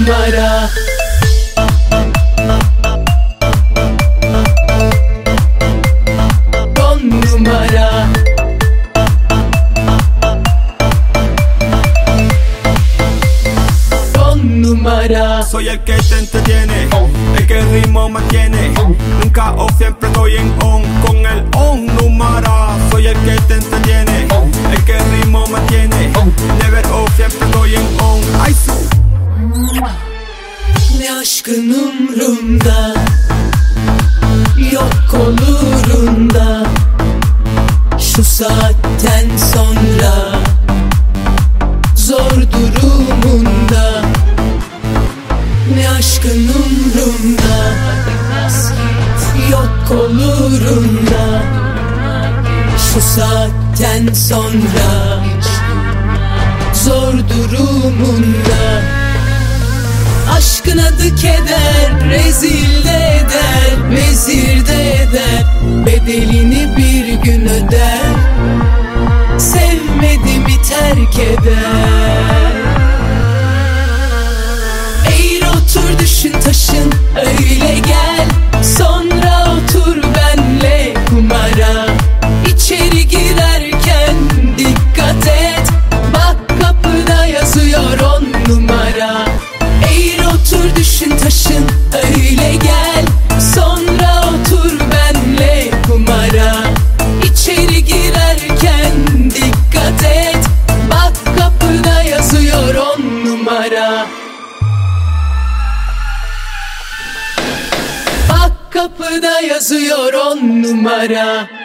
numara. Soy el que te entretiene, el que el ritmo mantiene. Nunca o siempre estoy en on, con el on numara. Soy el que te entretiene, el que el ritmo mantiene. Never o siempre estoy en on. Ay, ne aşkın umrumda, yok olurunda. Şu saatten sonra zor durumunda. Ne aşkın umrumda, yok olurunda. Şu saatten sonra zor durumunda. Aşkın adı keder, rezil de eder, vezir de eder. Bedelini bir gün öder, sevmedi mi terk eder. Eğil otur düşün taşın öyle gel. Sonra otur benle kumara. İçeri girerken dikkat et, bak kapıda yazıyor 10 numara. Eğil otur düşün taşın öyle gel. Sonra otur benle kumara. İçeri girerken dikkat et, bak kapıda yazıyor 10 numara. Bak kapıda yazıyor 10 numara.